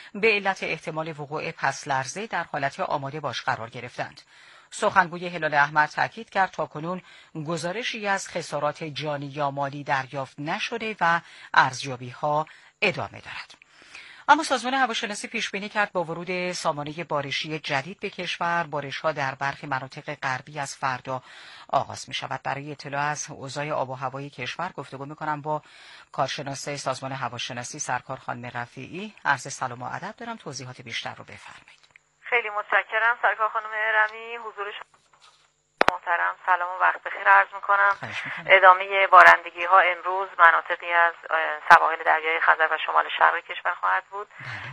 به علت احتمال وقوع پس لرزه در حالت آماده باش قرار گرفتند. سخنگوی هلال احمر تاکید کرد تاکنون گزارشی از خسارات جانی یا مالی دریافت نشده و ارزیابی‌ها ادامه دارد. اما سازمان هواشناسی پیش بینی کرد با ورود سامانه بارشی جدید به کشور، بارش‌ها در برخی مناطق غربی از فردا آغاز می‌شود. برای اطلاع از اوضاع آب و هوای کشور گفتگو می‌کنم با کارشناس سازمان هواشناسی سرکار خانم رفیعی. عرض سلام و ادب دارم، توضیحات بیشتر رو بفرمایید. خیلی متشکرم سرکار خانم رمی. حضور شما محترم، سلام و وقت بخیر عرض میکنم. ادامه بارندگی ها امروز مناطقی از سواحل دریای خزر و شمال شرق کشور خواهد بود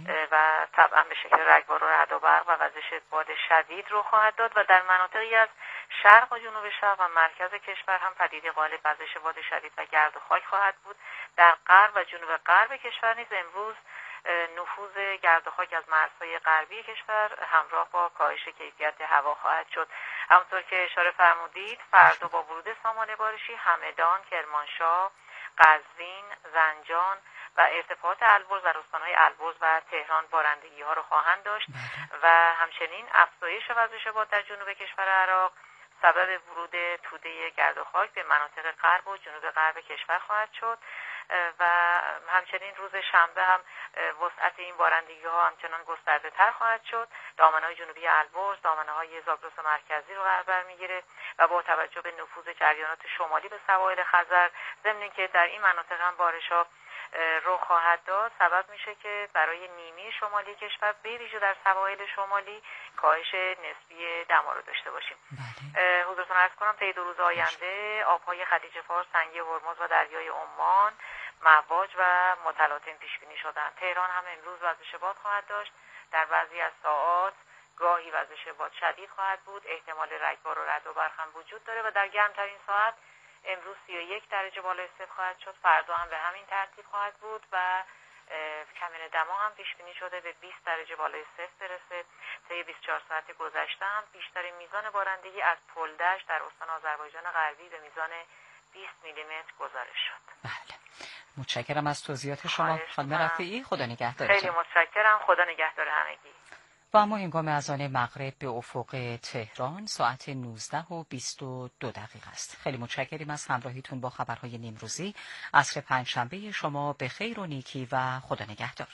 و طبعا به شکل رگبار و رعد و برق و وزش باد شدید رو خواهد داد و در مناطقی از شرق و جنوب شرق و مرکز کشور هم پدیده غالب وزش باد شدید و گرد و خاک خواهد بود. در غرب و جنوب غرب کشور نیز امروز نفوذ گرد و خاک از مرزهای غربی کشور همراه با کاهش کیفیت هوا خواهد شد. همونطور که اشاره فرمودید فردا با ورود سامانه بارشی همدان، کرمانشاه، قزوین، زنجان و ارتفاعات البرز در استانهای البرز و تهران بارندگی ها رو خواهند داشت و همچنین افزایش وزش باد در جنوب کشور عراق سبب ورود توده گرد و خاک به مناطق غرب و جنوب غرب کشور خواهد شد و همچنین روز شنبه هم وسعت این بارندگی ها همچنان گسترده تر خواهد شد. دامنه‌های جنوبی البرز، دامنه‌های زاگرس مرکزی رو بر میگیره و با توجه به نفوذ جریانات شمالی به سواحل خزر ضمن اینکه در این مناطق هم بارش‌ها رخ خواهد داد سبب میشه که برای نیمه شمالی کشور به ویژه در سواحل شمالی کاهش نسبی دما رو داشته باشیم. حضورتون عرض کنم طی 2 روز آینده آبهای خلیج فارس، تنگه هرمز و دریای عمان مواج و متلاطم پیش بینی شدن. تهران هم امروز وزش باد خواهد داشت. در بعضی از ساعات گاهی وزش باد شدید خواهد بود. احتمال رگبار و رعد و برق هم وجود داره و در گرمترین ساعت امروز 31 درجه بالای صفر خواهد شد. فردا هم به همین ترتیب خواهد بود و کمین دما هم پیش بینی شده به 20 درجه بالای صفر برسه. طی 24 ساعت گذشته هم بیشترین میزان بارندگی از پلدشت در استان آذربایجان غربی به میزان 20 میلیمتر گزارش شد. بله. متشکرم از توضیحات شما خانم رفیعی. خدا نگهدارتون. خیلی متشکرم. خدا نگهدار همگی. و اما هنگام اذان مغرب به افق تهران ساعت 19:22 است. خیلی متشکریم از همراهیتون با خبرهای نیمروزی. عصر پنجشنبه شما به خیر و نیکی و خدا نگهدار.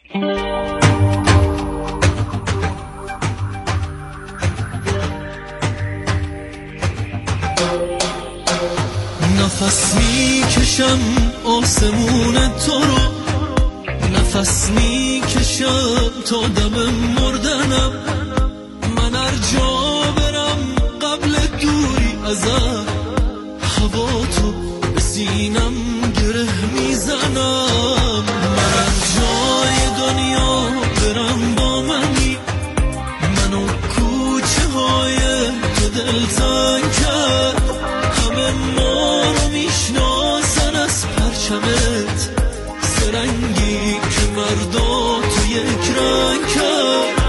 نفس میکشم آسمون تو رو، نفس میکشم تا دم مردنم، من هر جا برم قبل دوری ازت هوا تو به سینم گره میزنم، من هر جای دنیا برم با منی، منو کوچه های تو دلتنگ کرد، همه ما رو میشناسن از پرچمت سرنگی که مردا تو یک رنگ کرد.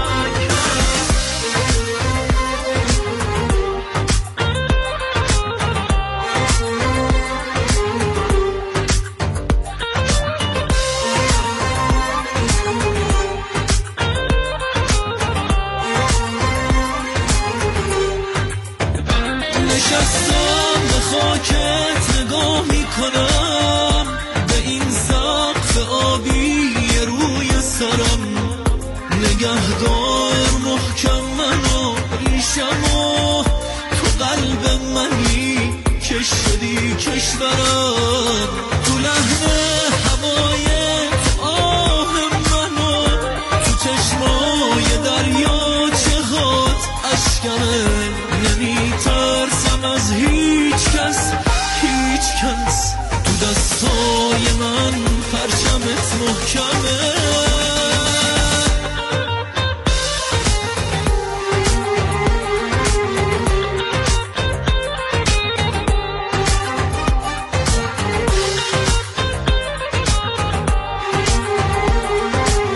نشستم به خاکت نگاه میکنم به این سقف آبی روی سرم، نگهدار محکم منو ریشمو، تو قلب منی که شدی کشورم، تو لحن هوای آه منو، تو چشمای دریاچه هات اشکنه، نمیترسم از هیچ کس هیچ کس، تو دستای من پرچمت محکمه.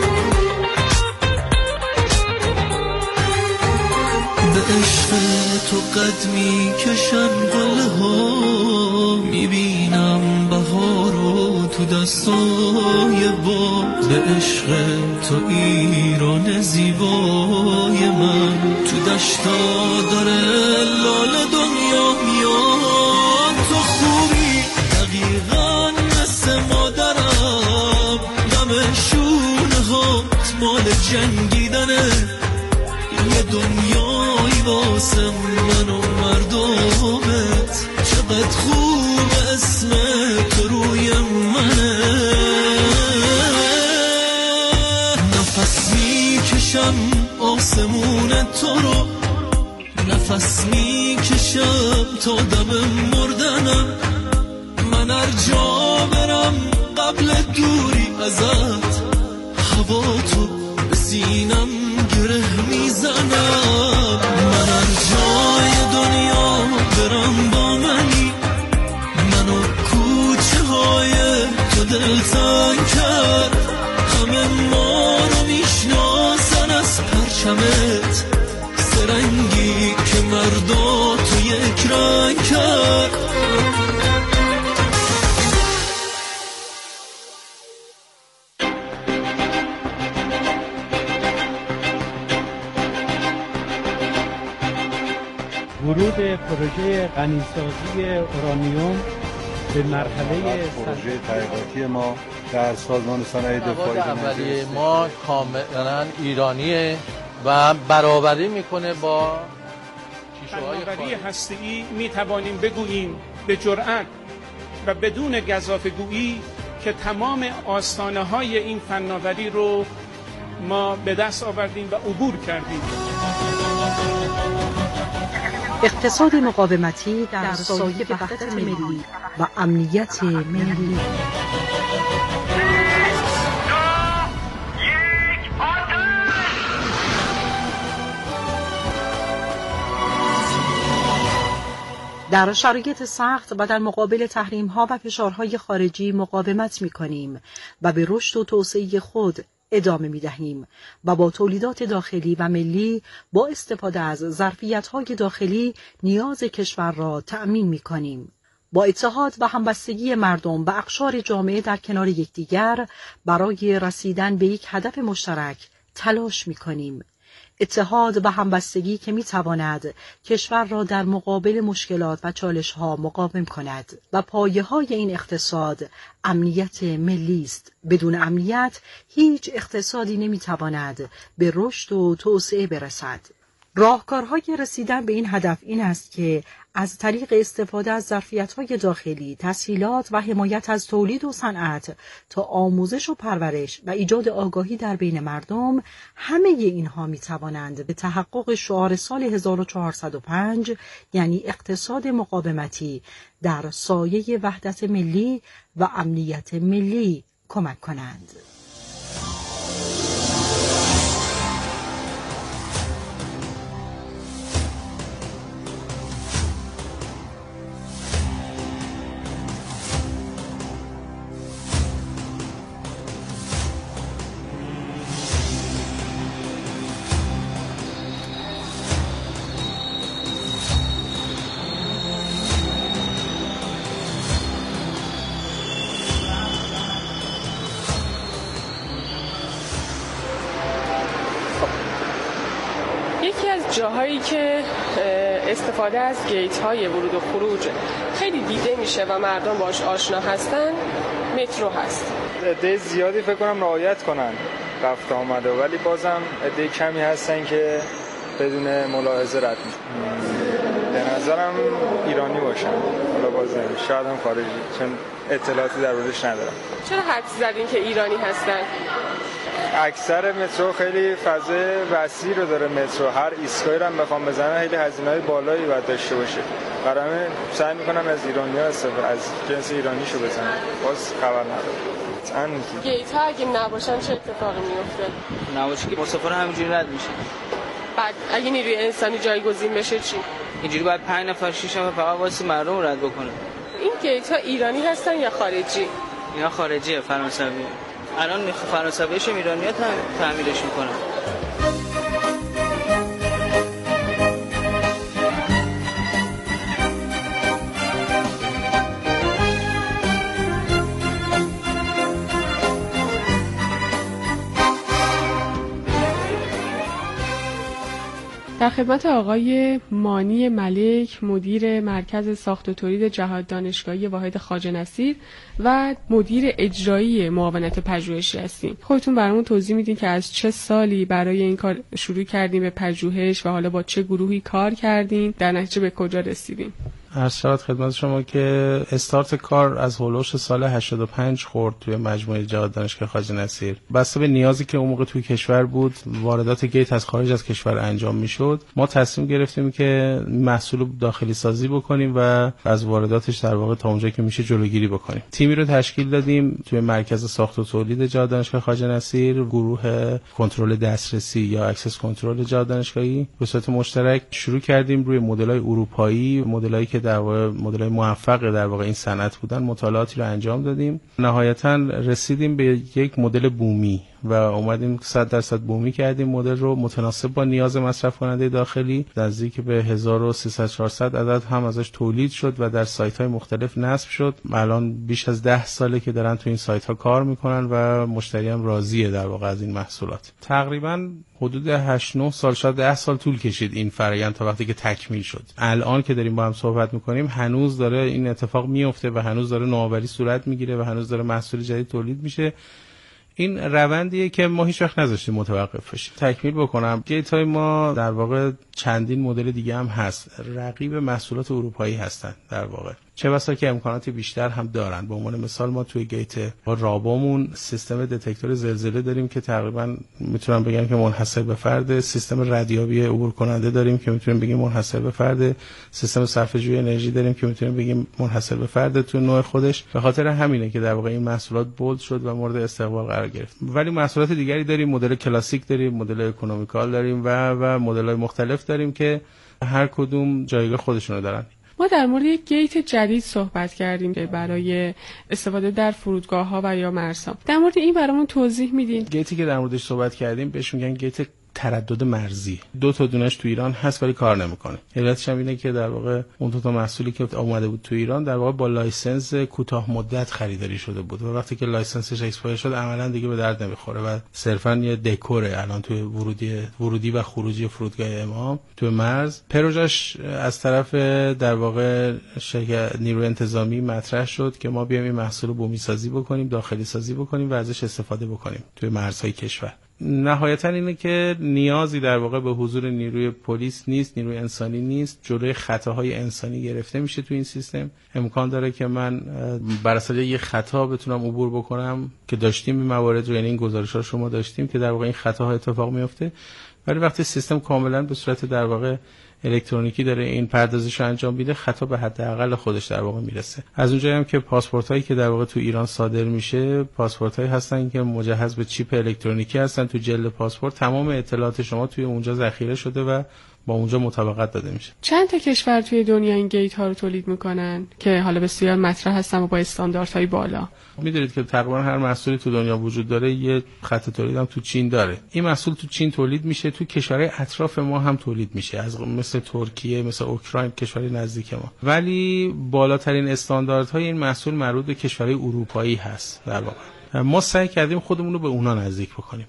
به عشق تو تو قد میکشن قله ها، میبینم بهارو تو دستای باد، به عشق تو ایران زیبای من. تو دشتا داره لاله دنیا میاد، تو خوبی دقیقا مثل مادرم، دم شونه هات مال جنگیدنه، یه دنیایی واسه من و مردمت، چقدر خوب اسم تو روی منه. نفس میکشم آسمون تو رو، نفس میکشم تا دم مردنم، من هر جا برم قبل دوری ازت، هوا تو به سینم گره میزنم. من هر جای دنیا برم با منی، منو کوچه های تو دلتنگ کرد، همه ما رو میشناسن از پرچمت، سرنگی که مردا تو یک رنگ کرد. ورود پروژه غنیسازی اورانیوم به مرحله پروژه تحقیقاتی ما در سازمان صنایع دفاعی اولیه ما کاملا ایرانیه و برابری میکنه با شیشه‌های فناوری هسته‌ای. میتوانیم بگوییم به جرأت و بدون گزافه‌گویی که تمام آستانه‌های این فناوری رو ما به دست آوردیم و عبور کردیم. اقتصاد مقاومتی در سایه وحدت ملی و امنیت ملی. در شرایط سخت و در مقابل تحریم‌ها و فشارهای خارجی مقاومت می‌کنیم و به رشد و توسعه خود ادامه می‌دهیم و با تولیدات داخلی و ملی با استفاده از ظرفیت‌های داخلی نیاز کشور را تأمین می‌کنیم. با اتحاد و همبستگی مردم و اقشار جامعه در کنار یکدیگر برای رسیدن به یک هدف مشترک تلاش می‌کنیم. اتحاد و همبستگی که می‌تواند کشور را در مقابل مشکلات و چالش‌ها مقاوم کند و پایه‌های این اقتصاد امنیت ملی است. بدون امنیت هیچ اقتصادی نمی‌تواند به رشد و توسعه برسد. راهکارهای رسیدن به این هدف این است که از طریق استفاده از ظرفیت‌های داخلی، تسهیلات و حمایت از تولید و صنعت تا آموزش و پرورش و ایجاد آگاهی در بین مردم، همه اینها می‌توانند به تحقق شعار سال 1405 یعنی اقتصاد مقاومتی در سایه وحدت ملی و امنیت ملی کمک کنند. جاهایی که استفاده از گیت های ورود و خروج خیلی دیده میشه و مردم باش آشنا هستن، مترو هست. عده زیادی فکر کنم رعایت کنن رفت آمده، ولی بازم عده کمی هستن که بدون ملاحظه رد میشن. به نظرم ایرانی باشن، حالا بازم شاید هم خارجی، چون اطلاعاتی در موردش ندارم. چرا حدس زدین که ایرانی هستن؟ اکثر مترو خیلی فضای وسیع رو داره. مترو هر ایستگاهی رو هم بخوام بزنن خیلی هزینه‌های بالایی باید داشته باشه. برای همین سعی می‌کنن از ایرانی‌ها استفاده از جنس ایرانیشو بزنن. باز خبر نداره. گیت ها اگه نباشن چه اتفاقی میفته؟ نباشه که مسافر همینجوری رد میشه. بعد اگه نیروی انسانی جایگزین بشه چی؟ اینجوری باید 5 نفر 6 نفر فقط واسه مردم رد بکنه. این گیت ها ایرانی هستن یا خارجی؟ اینا خارجیه، فرانسویه. الان فرانسویش ایرانی‌ها تعمیرش میکنن. در خدمت آقای مانی ملک، مدیر مرکز ساخت و تولید جهاد دانشگاهی واحد خواجه نصیر و مدیر اجرایی معاونت پژوهشی هستیم. خودتون برامون توضیح میدین که از چه سالی برای این کار شروع کردیم به پژوهش و حالا با چه گروهی کار کردین، در نتیجه به کجا رسیدین؟ عرض شود خدمت شما که استارت کار از هولوش سال 85 خورد توی مجموعه جهاد دانشگاه خواجه نصیر. بسته به نیازی که اون موقع توی کشور بود، واردات گیت از خارج از کشور انجام میشد. ما تصمیم گرفتیم که محصول داخلی سازی بکنیم و از وارداتش در واقع تا اونجا که میشه جلوگیری بکنیم. تیمی رو تشکیل دادیم توی مرکز ساخت و تولید جهاد دانشگاه خواجه نصیر، گروه کنترل دسترسی یا اکسس کنترل جهاد دانشگاهی. به صورت مشترک شروع کردیم روی مدل‌های اروپایی، مدل‌هایی که در واقع مدل‌های موفق در واقع این صنعت بودن، مطالعاتی رو انجام دادیم. نهایتاً رسیدیم به یک مدل بومی و اومدیم 100% بومی کردیم مدل رو متناسب با نیاز مصرف کننده داخلی. نزدیک به 1300-400 عدد هم ازش تولید شد و در سایت‌های مختلف نصب شد. الان بیش از 10 ساله که دارن تو این سایت‌ها کار میکنن و مشتری هم راضیه در واقع از این محصولات. تقریباً حدود 8-9 سال، شاید 10 سال طول کشید این فرآیند تا وقتی که تکمیل شد. الان که داریم با هم صحبت میکنیم هنوز داره این اتفاق میفته و هنوز داره نوآوری صورت میگیره و هنوز داره محصول جدید تولید میشه. این روندیه که ما هیچ وقت نذاشتیم متوقف بشه. تکمیل بکنم، گیت های ما در واقع چندین مدل دیگه هم هست، رقیب محصولات اروپایی هستن در واقع، چه بسا که امکانات بیشتر هم دارن. به عنوان مثال ما توی گیت رابامون سیستم دتکتور زلزله داریم که تقریبا میتونم بگم که منحصر به فرد، سیستم ردیابی عبور کننده داریم که میتونیم بگیم منحصر به فرد، سیستم صرفه‌جویی انرژی داریم که میتونیم بگیم منحصر به فرد تو نوع خودش. به خاطر همینه که در واقع این محصولات بولد شد و مورد استقبال قرار گرفت. ولی محصولات دیگری داریم، مدل کلاسیک داریم، مدل اکونومیکال داریم و مدل‌های مختلف داریم که هر کدوم جایگاه خودشونو دارن. ما در مورد یک گیت جدید صحبت کردیم که برای استفاده در فرودگاه‌ها و یا مرزها. در مورد این برامون توضیح میدین؟ گیتی که در موردش صحبت کردیم بهش میگن گیت تردد مرزی. 2 تا دونش تو ایران هست ولی کار نمیکنه. علتش هم اینه که در واقع اون 2 تا محصولی که اومده بود تو ایران در واقع با لایسنس کوتاه مدت خریداری شده بود و وقتی که لایسنسش اکسپایر شد عملاً دیگه به درد نمیخوره و صرفاً یه دکوره. الان توی ورودی و خروجی فرودگاه امام تو مرز پروژش از طرف در واقع شرکت نیروی انتظامی مطرح شد که ما بیایم این محصول رو بومی سازی بکنیم، داخلی سازی بکنیم و ازش استفاده بکنیم توی مرزهای کشور. نهایتا اینه که نیازی در واقع به حضور نیروی پلیس نیست، نیروی انسانی نیست، جلوی خطاهای انسانی گرفته میشه تو این سیستم. امکان داره که من بر اساس یه خطا بتونم عبور بکنم که داشتیم این موارد رو، یعنی این گزارش‌ها شما داشتیم که در واقع این خطاها اتفاق میفته. ولی وقتی سیستم کاملا به صورت در واقع الکترونیکی داره این پردازش رو انجام میده، خطا به حداقل خودش در واقع میرسه. از اونجایی هم که پاسپورتایی که در واقع تو ایران صادر میشه پاسپورتایی هستن که مجهز به چیپ الکترونیکی هستن. تو جلد پاسپورت تمام اطلاعات شما توی اونجا ذخیره شده و با اونجا مطابقت داده میشه. چند تا کشور توی دنیا این گیت ها رو تولید میکنن که حالا بسیار مطرح هستن و با استانداردهای بالا؟ میدونید که تقریبا هر محصولی تو دنیا وجود داره، یه خط تولید هم تو چین داره. این محصول تو چین تولید میشه، تو کشورهای اطراف ما هم تولید میشه، از مثل ترکیه، مثل اوکراین، کشورهای نزدیک ما. ولی بالاترین استانداردهای این محصول مربوط به کشورهای اروپایی هست. در واقع ما سعی کردیم خودمون رو به اونا نزدیک بکنیم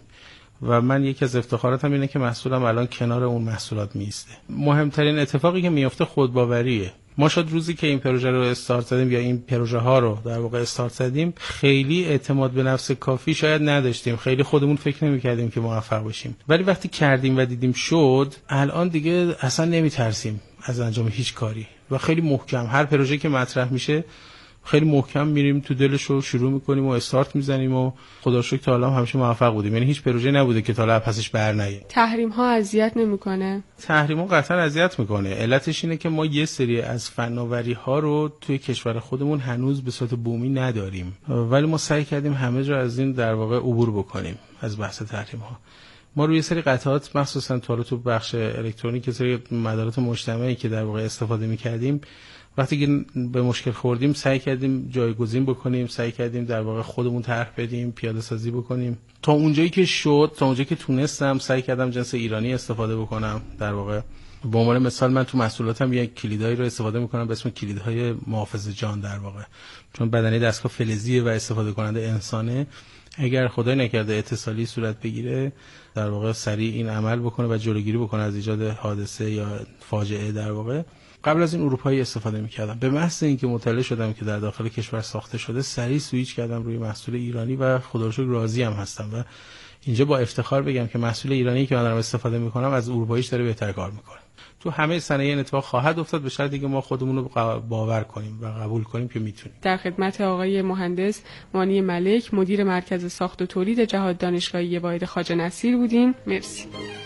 و من یکی از افتخاراتم اینه که محصولم الان کنار اون محصولات میسته. مهمترین اتفاقی که میفته خودباوریه. ما شاید روزی که این پروژه رو استارت زدیم یا این پروژه ها رو در واقع استارت زدیم خیلی اعتماد به نفس کافی شاید نداشتیم، خیلی خودمون فکر نمی‌کردیم که موفق بشیم. ولی وقتی کردیم و دیدیم شد، الان دیگه اصلا نمیترسیم از انجام هیچ کاری و خیلی محکم هر پروژه که مطرح میشه خیلی محکم میریم تو دلش رو شروع میکنیم و استارت میزنیم و خدا رو شکر تا الان همیشه موفق بودیم. یعنی هیچ پروژه نبوده که تا الان پسش برنیه. تحریم ها اذیت نمیکنه؟ تحریم ها قطعا اذیت میکنه. علتش اینه که ما یه سری از فناوری ها رو توی کشور خودمون هنوز به صورت بومی نداریم، ولی ما سعی کردیم همه جا از این در واقع عبور بکنیم از بحث تحریم ها. ما روی سری قطعات مخصوصا تو بخش الکترونیک سری مدارات مجتمعی که در واقع استفاده میکردیم، وقتی که به مشکل خوردیم سعی کردیم جایگزین بکنیم، سعی کردیم در واقع خودمون طرح بدیم، پیاده سازی بکنیم. تا اونجایی که شد، تا اونجایی که تونستم سعی کردم جنس ایرانی استفاده بکنم. در واقع به عنوان مثال من تو محصولاتم یک کلیدایی رو استفاده میکنم به اسم کلیدهای محافظ جان در واقع، چون بدنه دستگاه فلزیه و استفاده کننده انسانه. اگر خدای نکرده اتصالی صورت بگیره در واقع سریع این عمل بکنه و جلوگیری بکنه از ایجاد حادثه یا فاجعه. در واقع قبل از این اروپایی استفاده می‌کردم. به محض اینکه مطلع شدم که در داخل کشور ساخته شده سریع سویچ کردم روی محصول ایرانی و خدا رو شکر راضی هم هستم و اینجا با افتخار بگم که محصول ایرانی که من دارم استفاده می‌کنم از اروپاییش داره بهتر کار می‌کنه. تو همه صنایع این اتفاق خواهد افتاد به شرطی که ما خودمون رو باور کنیم و قبول کنیم که میتونیم. در خدمت آقای مهندس مانی ملک، مدیر مرکز ساخت و تولید جهاد دانشگاهی واحد خواجه نصیر بودیم. مرسی.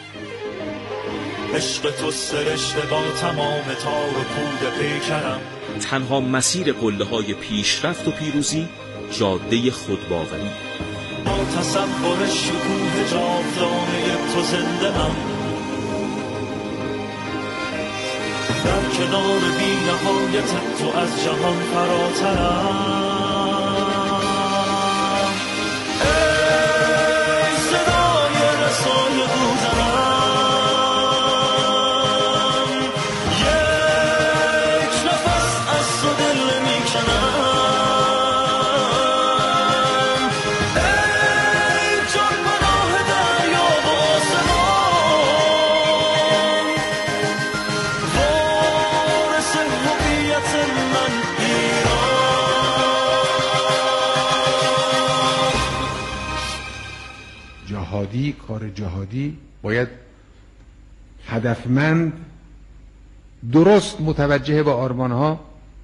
عشق تو سرشته با تمام تار و پود پیکرم. تنها مسیر قله‌های پیشرفت و پیروزی جاده خودباوری. با تصور شکوه جاودانه تو زنده‌ام، در کنار بی نهایت تو از جهان فراترم. ای صدای رسای بودنم، یک نفس از تو دل میکنم. ای جان پناه دریا و آسمان، جهادی، کار جهادی باید هدفمند، درست متوجه به آرمانها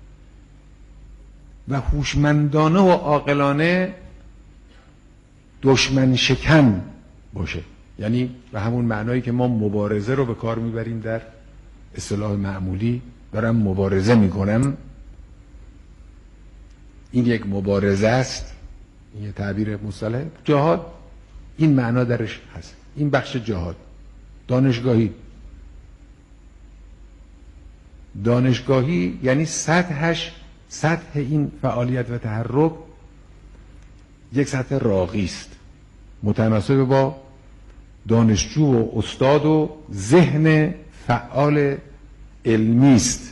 و هوشمندانه و عاقلانه دشمن شکن باشه. یعنی به همون معنایی که ما مبارزه رو به کار میبریم در اصطلاح معمولی، دارم مبارزه میکنم، این یک مبارزه است، این یه تعبیر مصطلح. جهاد این معنا درش هست، این بخش جهاد. دانشگاهی یعنی سطح این فعالیت و تحرک یک سطح راقی است، متناسب با دانشجو و استاد و ذهن فعال علمی است.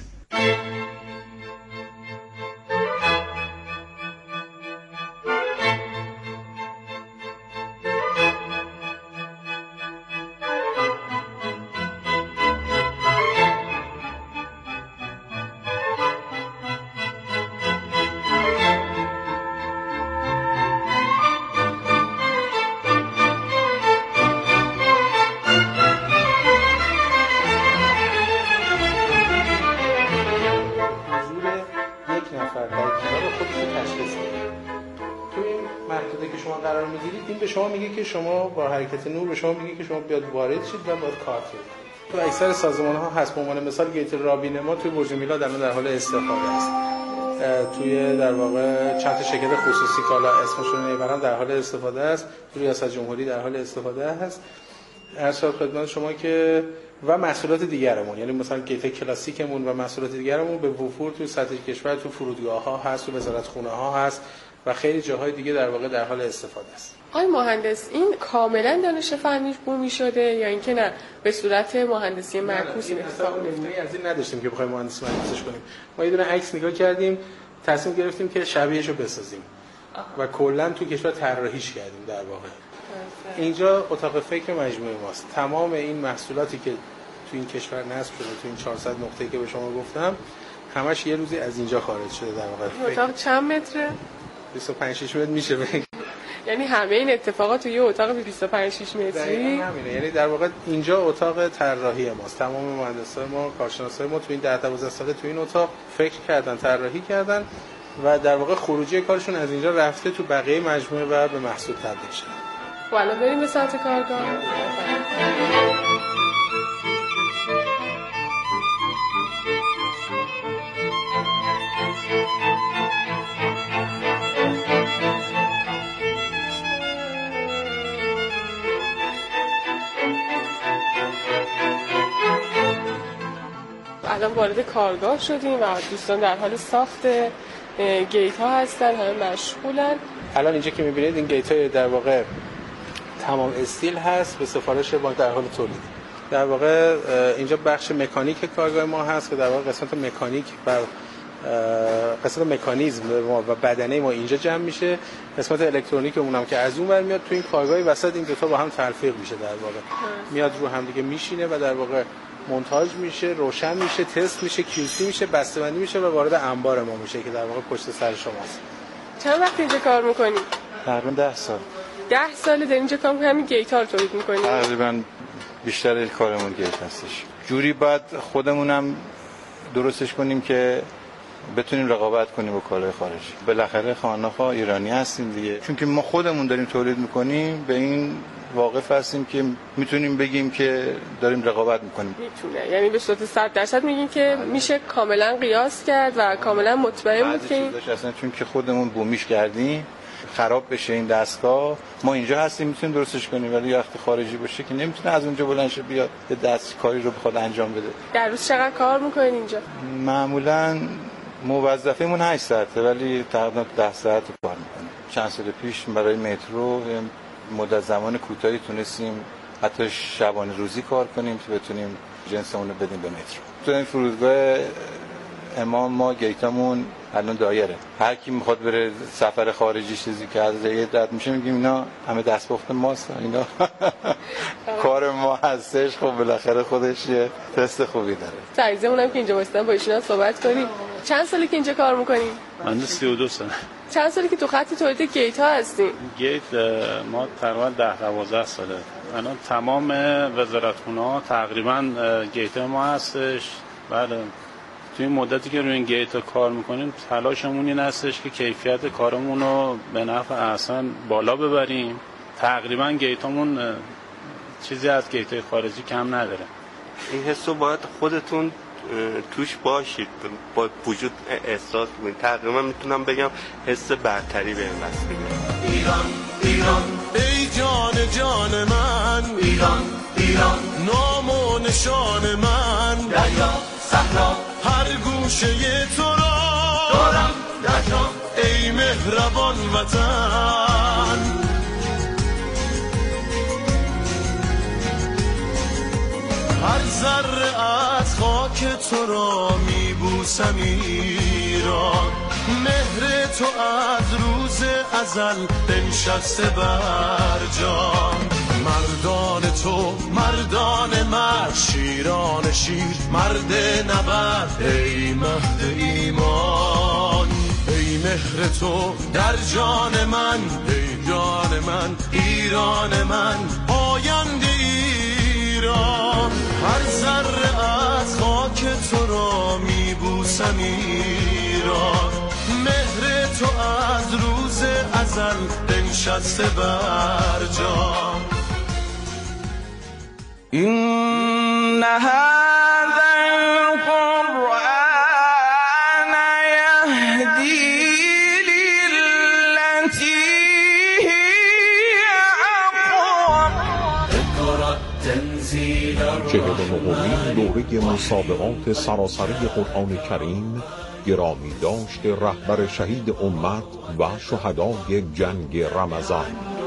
شما با حرکت نور به شما میگه که شما بیاد وارد شید و باید کارت بدید. تو اکثر سازمان‌ها هست. به عنوان مثال گیت رابین ما توی برج میلاد الان در حال استفاده است. توی در واقع چند تا شرکت خصوصی که حالا اسمشون نمیبرم در حال استفاده است. توی ریاست جمهوری در حال استفاده است. عرض خدمت شما که و محصولات دیگرمون، یعنی مثلا گیت کلاسیکمون و محصولات دیگرمون به وفور توی سطح کشور تو فرودگاه‌ها هست، تو وزارتخونه‌ها هست و خیلی جاهای دیگه در واقع در حال استفاده است. آقای مهندس، این کاملا دانش فنی بومی شده یا اینکه نه به صورت مهندسی معکوس این اتفاق میفته؟ از این نداشتیم که بخوایم مهندسی معکوسش کنیم. ما یه دونه عکس نگاه کردیم، تصمیم گرفتیم که شبیهشو بسازیم و کلا تو کشور طراحیش کردیم. در واقع اینجا اتاق فکر مجموعه ماست. تمام این محصولاتی که تو این کشور نصب شده، تو این 400 نقطه‌ای که به شما گفتم، همش یه روزی از اینجا خارج شده. در واقع اتاق چند متره؟ 25-6 متر میشه. یعنی همه این اتفاقات توی اتاق 25-6 متری؟ همینه. یعنی در واقع اینجا اتاق طراحی ماست. تمام مهندسای ما، کارشناسای ما تو این 10-12 ساله تو این اتاق فکر کردن، طراحی کردن و در واقع خروجی کارشون از اینجا رفته تو بقیه مجموعه و به محصول تبدیل شده. و الان بریم به سطح کارگاه. الان وارد کارگاه شدیم و دوستان در حال ساخت گیت ها هستن، همه مشغولن. الان اینجا که میبینید این گیت های در واقع تمام استیل هست، به سفارش بانک در حال تولید. در واقع اینجا بخش مکانیک کارگاه ما هست که در واقع قسمت مکانیک بر قسمت مکانیزم ما و بدنه ما اینجا جمع میشه، قسمت الکترونیک اونم که از اون ور میاد تو این کارگاه وسط این دو تا با هم تلفیق میشه، در واقع میاد رو هم دیگه میشینه و در واقع مونتاژ میشه، روشن میشه، تست میشه، کیوسی میشه، بسته‌بندی میشه و وارد انبار ما میشه که در واقع پشت سر شماست. چند وقت اینجا کار میکنی؟ تقریبا 10 سال. 10 ساله در اینجا کار میکنی، همین گیت‌ها رو تولید میکنی؟ تقریبا بیشتر کارمون گیت هستش. جوری باید خودمونم درستش کنیم که بتونیم رقابت کنیم با کالای خارجی. بالاخره خانه‌ها ایرانی هستیم دیگه، چون که ما خودمون داریم تولید میکنیم به این واقف هستیم که میتونیم بگیم که داریم رقابت میکنیم. میتونه، یعنی به صورت 100% میگین که میشه کاملا قیاس کرد و کاملا مطمئن بود که اصلا چون که خودمون بومیش کردیم خراب بشه این دستگاه، ما اینجا هستیم میتونیم درستش کنیم، ولی وقتی خارجی باشه که نمیتونه از اونجا بلند شه بیاد یه دست کاری رو بخواد انجام بده. در روز چقدر کار میکنین اینجا؟ معمولا موظفیمون 8 ساعته ولی تقریبا 10 ساعت کار میکنیم. چند سال پیش برای مترو مدت زمان کوتاهی تونستیم حتی شبانه روزی کار کنیم که بتونیم جنسمون رو بدیم به مترو. تو این فرودگاه امام ما گیتامون الان دایره، هر کی میخواد بره سفر خارجی چیزی که از رد رد میشه میگیم اینا همه دستپخت ماست، اینا کار ما هستش. خب بالاخره خودش یه تست خوبی داره. تعریضمونم که اینجا واسطن با ایشون صحبت کنیم. چند سالی که اینجا کار میکنین؟ من 32 سنه. چند سالی که تو خط تولید گیت ها هستین؟ گیت ما تقریبا 10-12 ساله. الان تمام وزارتخونه‌ها تقریبا گیت ما هستش. بله. توی این مدتی که روی این گیت ها کار میکنیم تلاشمون این هستش که کیفیت کارمون رو به نفع احسن بالا ببریم. تقریبا گیت همون چیزی از گیت های خارجی کم نداره. این حس رو باید خودتون توش باشید، با وجود احساس کنید. تقریبا میتونم بگم حس برتری به این بستگی. ایران ایران ای جان جان من، ایران ایران نام و نشان من، دریا صحرا هر گوشه تو را دارم در جان، ای مهربان وطن. هر ذره از خاک تو را میبوسم ایران، مهر تو از روز ازل بنشسته بر جان. مردان تو مردان مرد، شیران شیر مرد نبرد، ای مهد ایمان، ای مهر تو در جان من، ای جان من ایران من آینده ایران. هر ذره از خاک تو را میبوسم ایران، مهر تو از روز ازل بنشسته بر جان. إن هذا القرآن يهدي للتي هي أقوم. 49مین دوره مسابقات سراسری قرآن کریم گرامی داشت رهبر شهید امت و شهدای جنگ رمضان.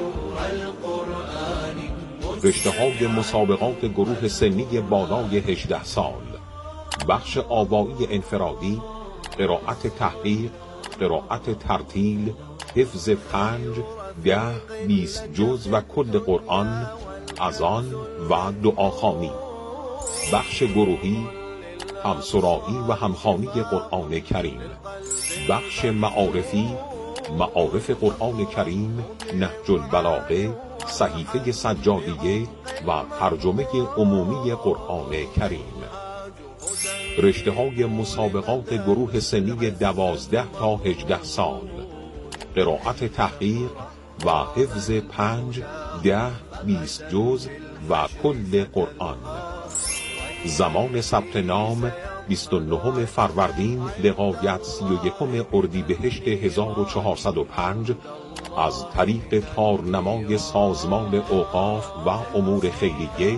رشته‌های مسابقات گروه سنی بالای 18 سال، بخش آوایی انفرادی، قرائت تحقیق، قرائت ترتیل، حفظ 5، 10، 20 جز و کل قرآن، اذان و دعاخوانی. بخش گروهی، همسرایی و همخوانی قرآن کریم. بخش معارفی، معارف قرآن کریم، نهج البلاغه، صحیفه سجادیه و ترجمه عمومی قرآن کریم. رشته‌های مسابقات گروه سنی 12 تا 18 سال، قرائت تحقیق و حفظ 5، 10، 20 جز و کل قرآن. زمان ثبت نام 29 فروردین لغایت 31 اردیبهشت 1405 از طریق تارنمای سازمان اوقاف و امور خیریه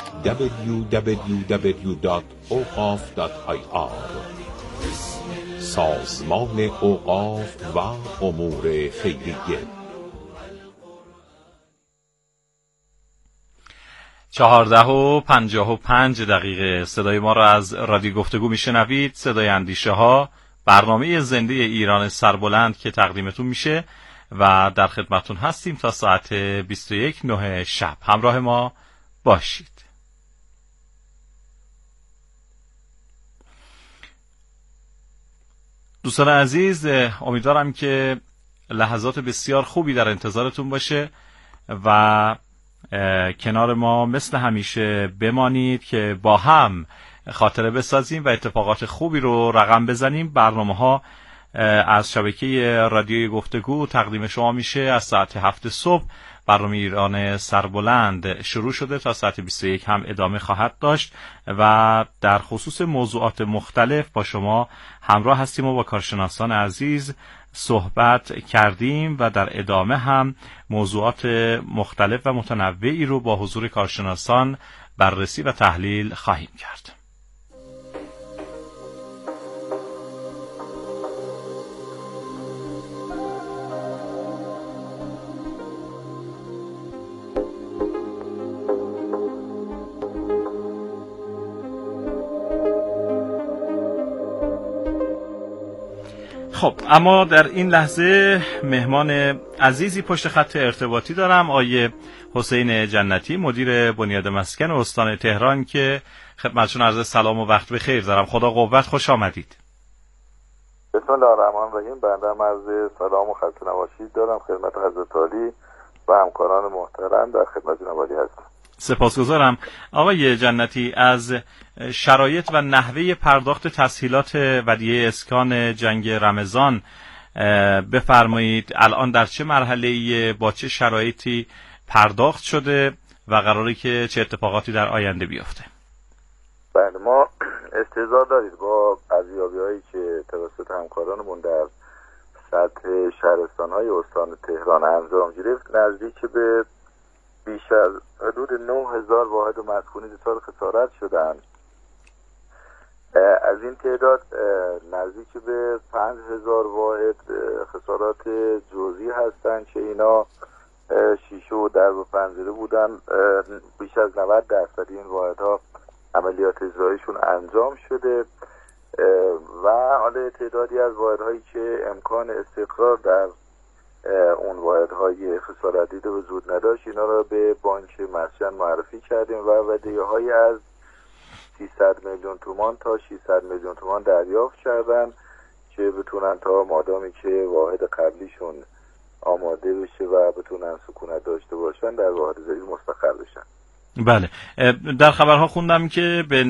www.اوقاف.ir. سازمان اوقاف و امور خیریه. 14:55 صدای ما را از رادیو گفتگو میشنوید. صدای اندیشه ها برنامه زنده ایران سربلند که تقدیمتون میشه و در خدمتون هستیم تا ساعت 21:09 شب. همراه ما باشید. دوستان عزیز، امیدوارم که لحظات بسیار خوبی در انتظارتون باشه و کنار ما مثل همیشه بمانید که با هم خاطره بسازیم و اتفاقات خوبی رو رقم بزنیم. برنامه‌ها از شبکه رادیوی گفتگو تقدیم شما میشه از ساعت 7 صبح. برنامه ایران سربلند شروع شده تا ساعت 21 هم ادامه خواهد داشت و در خصوص موضوعات مختلف با شما همراه هستیم و با کارشناسان عزیز صحبت کردیم و در ادامه هم موضوعات مختلف و متنوعی رو با حضور کارشناسان بررسی و تحلیل خواهیم کرد. خب اما در این لحظه مهمان عزیزی پشت خط ارتباطی دارم، آیه حسین جنتی، مدیر بنیاد مسکن استان تهران که خدمتشون عرض سلام و وقت بخیر دارم. خدا قوت، خوش آمدید. بسم الله الرحمن الرحیم. بنده عرض سلام و خسته نباشید دارم خدمت حضرت عالی و همکاران محترم در خدمت جناب عالی هستم. سپاسگزارم. آقای جنتی، از شرایط و نحوه پرداخت تسهیلات ودیعه اسکان جنگ رمضان بفرمایید. الان در چه مرحله‌ای، با چه شرایطی پرداخت شده و قراره که چه اتفاقاتی در آینده بیفته؟ بله، ما استعداد دارید با ارزیابی‌هایی که توسط همکارانمون در سطح شهرستان‌های استان تهران انجام گرفت، نزدیک به بیش از حدود 9000 واحد مسکونی دچار خسارت شدند. از این تعداد نزدیک به 5000 واحد خسارات جزئی هستند که اینا شیشه و درب و پنجره بودن. بیش از 90% این واحدها عملیات اجراییشون انجام شده و حالا تعدادی از واحدهایی که امکان استقرار در اون واحدهای خسارت دیده وجود نداشت، اینا را به بانک مسکن معرفی کردیم و ودیعه‌هایی از 300 میلیون تومان تا 600 میلیون تومان دریافت کردن که بتونن تا مادامی که واحد قبلیشون آماده بشه و بتونن سکونت داشته باشن در واحد جدید مستقر بشن. بله، در خبرها خوندم که به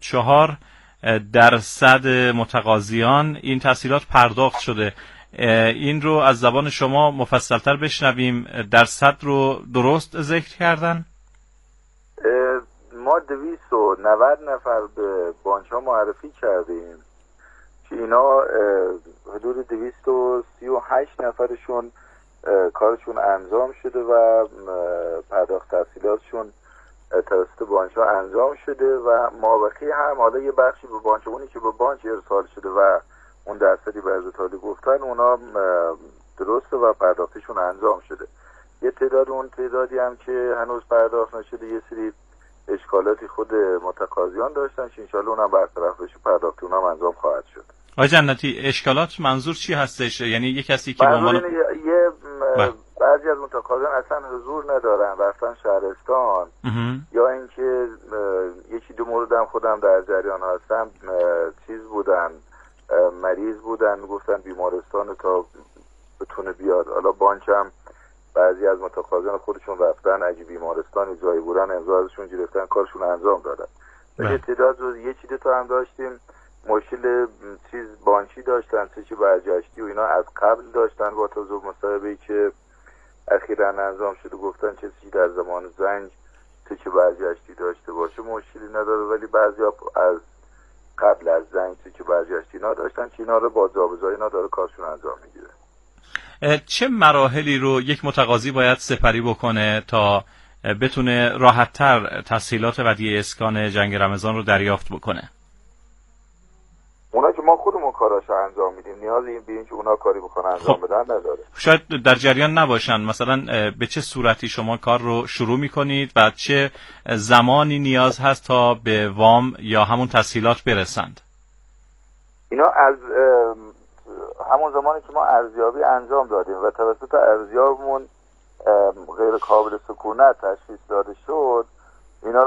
94% متقاضیان این تسهیلات پرداخت شده. این رو از زبان شما مفصلتر بشنویم. درصد رو درست ذکر کردن؟ ما 290 نفر به بانک ها معرفی کردیم که اینا حدود 238 نفرشون کارشون انجام شده و پرداخت تسهیلاتشون توسط بانک ها انجام شده و مابقی هم حالا یه بخشی به بانک، اونی که به بانک ارسال شده و اون درصدی به حضرت عالی گفتن اونا درسته و پرداختشون انجام شده. یه تعداد اون تعدادی هم که هنوز پرداخت نشده یه سری اشکالاتی خود متقاضیان داشتن که انشالله اونم برطرف بشه، پرداخت اونم انجام خواهد شد. آقای جنتی، اشکالات منظور چی هستش؟ یعنی یه کسی که به عنوان بعضی از متقاضیان اصلا حضور ندارن، رفتن شهرستان یا اینکه یکی دو مورد هم خودم در جریان هستم چیز بودن، مریض بودن، گفتن بیمارستان تا بتونه بیاد. حالا بانک هم بعضی از متقاضیان خودشون رفتن اگه بیمارستانی جایی بودن امضا ازشون گرفتن کارشون انجام دادن. به تعداد یه چیزی تا هم داشتیم مشکل چیز بانکی داشتن، چه برجشتی و اینا از قبل داشتن با توضیح مصاحبه‌ای که اخیراً انجام شده گفتن چیزی در زمان زنگ چه برجشتی داشته باشه مشکلی نداره، ولی بعضیا از قبل از زنگ چه برجشتی نداشتن که اینا رو با جابجایی اینا داره کارشون انجام میگیره. چه مراحلی رو یک متقاضی باید سپری بکنه تا بتونه راحت‌تر تسهیلات ودیعه اسکان جنگ رمضان رو دریافت بکنه؟ اونا که ما خودمون کاراشو انجام میدیم، نیازی به این که اونا کاری بکنن انجام بدن نداره. شاید در جریان نباشن، مثلا به چه صورتی شما کار رو شروع میکنید و چه زمانی نیاز هست تا به وام یا همون تسهیلات برسند؟ اینا از همون زمانی که ما ارزیابی انجام دادیم و توسط ارزیابمون غیر قابل سکونت تشخیص داده شد،